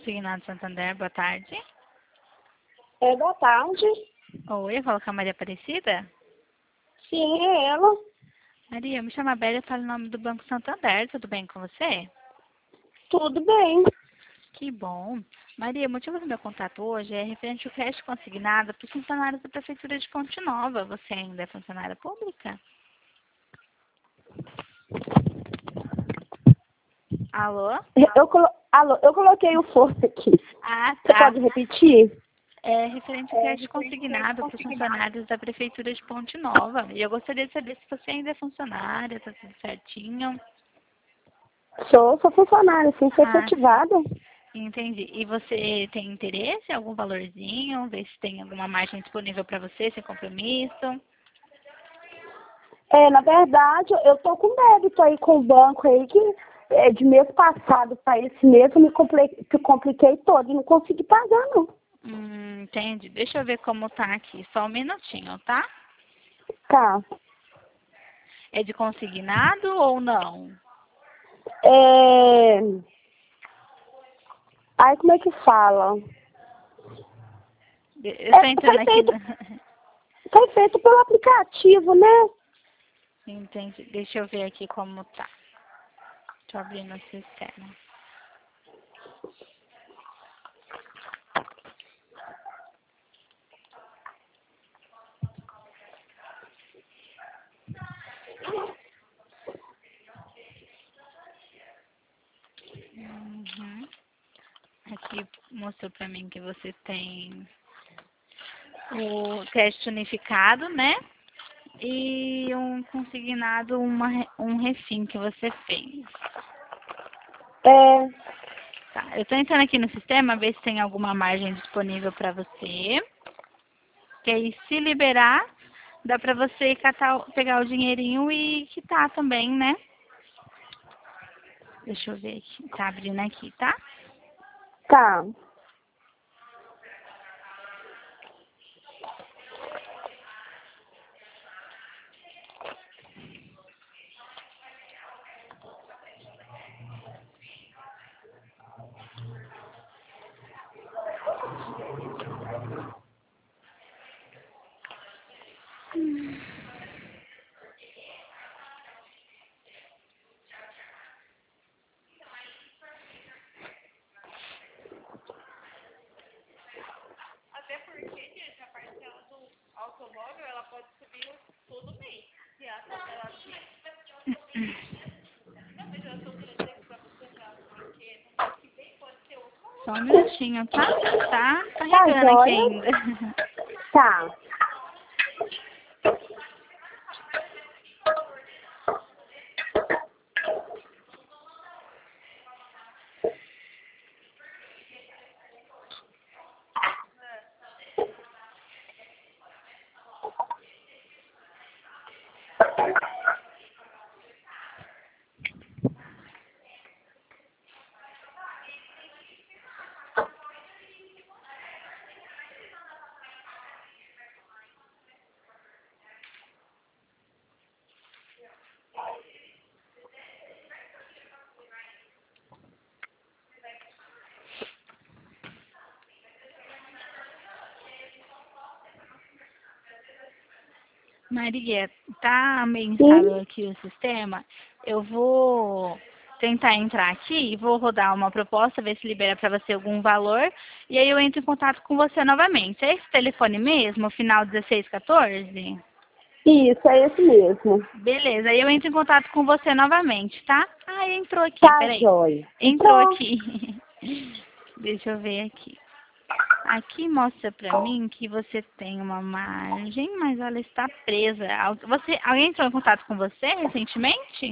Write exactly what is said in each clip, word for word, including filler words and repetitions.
Consignado Santander, boa tarde. É, boa tarde. Oi, eu falo com a Maria Aparecida? Sim, é ela. Maria, me chama Bélia, eu falo em nome do Banco Santander, tudo bem com você? Tudo bem. Que bom. Maria, o motivo do meu contato hoje é referente ao crédito consignado para os funcionários da Prefeitura de Ponte Nova. Você ainda é funcionária pública? Alô? Eu, colo... Alô, eu coloquei o força aqui. Ah, Você tá. pode repetir? É referente ao crédito consignado para os funcionários da Prefeitura de Ponte Nova. E eu gostaria de saber se você ainda é funcionária, está tudo certinho. Sou, sou funcionária, sim, sou Ah, efetivada. entendi. E você tem interesse em algum valorzinho? Ver se tem alguma margem disponível para você, sem compromisso? É, na verdade, eu tô com débito aí com o banco aí, que é, de mês passado para esse mês eu me compli- me compliquei todo e não consegui pagar, não. Hum, entendi. Deixa eu ver como tá aqui. Só um minutinho, tá? Tá. É de consignado ou não? É... Aí como é que fala? Eu É, estou entrando foi aqui. feito, Na... foi feito pelo aplicativo, né? Entendi. Deixa eu ver aqui como tá. Tô abrindo o sistema. Uhum. Aqui mostrou pra mim que você tem o crédito unificado, né? E um consignado, uma, re- um refim que você fez. É, Tá, eu tô entrando aqui no sistema, ver se tem alguma margem disponível pra você. Que aí, se liberar, dá pra você catar, o- pegar o dinheirinho e quitar também, né? Deixa eu ver aqui. Tá abrindo aqui, tá? tá. Só um minutinho, tá? Tá Tá, carregando aqui joia? ainda. Tá. Maria, tá meio Sim. instável aqui o sistema. Eu vou tentar entrar aqui e vou rodar uma proposta, ver se libera para você algum valor. E aí eu entro em contato com você novamente. É esse telefone mesmo, final dezesseis quatorze? Isso, é esse mesmo. Beleza, aí eu entro em contato com você novamente, tá? Ah, entrou aqui, Tá, peraí. joia. Entrou Entrou. aqui. Deixa eu ver aqui. Aqui mostra pra mim que você tem uma margem, mas ela está presa. Al- Você, alguém entrou em contato com você recentemente?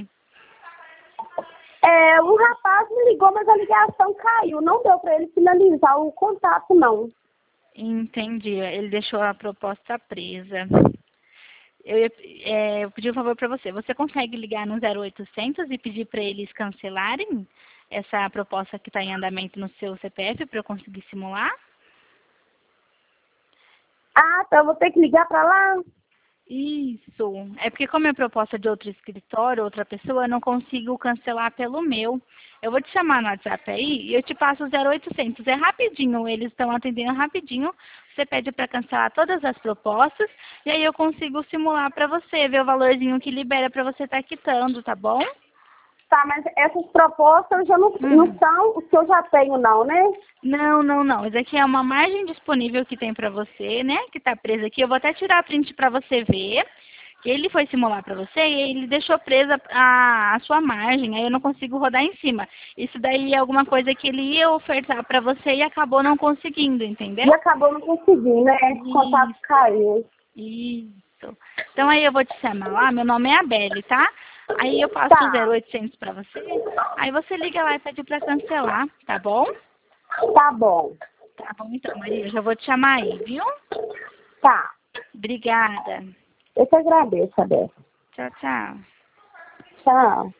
É, o rapaz me ligou, mas a ligação caiu. Não deu para ele finalizar o contato, não. Entendi. Ele deixou a proposta presa. Eu, ia- é, eu pedi um favor para você. Você consegue ligar no zero oitocentos e pedir para eles cancelarem essa proposta que está em andamento no seu C P F para eu conseguir simular? Ah, tá. Eu vou ter que ligar para lá? Isso. É porque como é proposta de outro escritório, outra pessoa, eu não consigo cancelar pelo meu. Eu vou te chamar no WhatsApp aí e eu te passo o zero oitocentos. É rapidinho, eles estão atendendo rapidinho. Você pede para cancelar todas as propostas e aí eu consigo simular para você, ver o valorzinho que libera para você estar quitando, tá bom? Tá, mas essas propostas já não, Hum. não são o que eu já tenho, não, né? Não, não, não. Isso aqui é uma margem disponível que tem para você, né? Que está presa aqui. Eu vou até tirar a print para você ver. Que ele foi simular para você e ele deixou presa a, a sua margem. Aí eu não consigo rodar em cima. Isso daí é alguma coisa que ele ia ofertar para você e acabou não conseguindo, entendeu? E acabou não conseguindo, né? O contato caiu. Isso. Então aí eu vou te chamar lá. Meu nome é Abeli, tá? Aí eu passo o Tá, zero oitocentos para você. Aí você liga lá e pede para cancelar, tá bom? tá bom. Tá bom, então, Maria, eu já vou te chamar aí, viu? Tá. Obrigada. Eu te agradeço, Abel. Tchau, tchau. Tchau.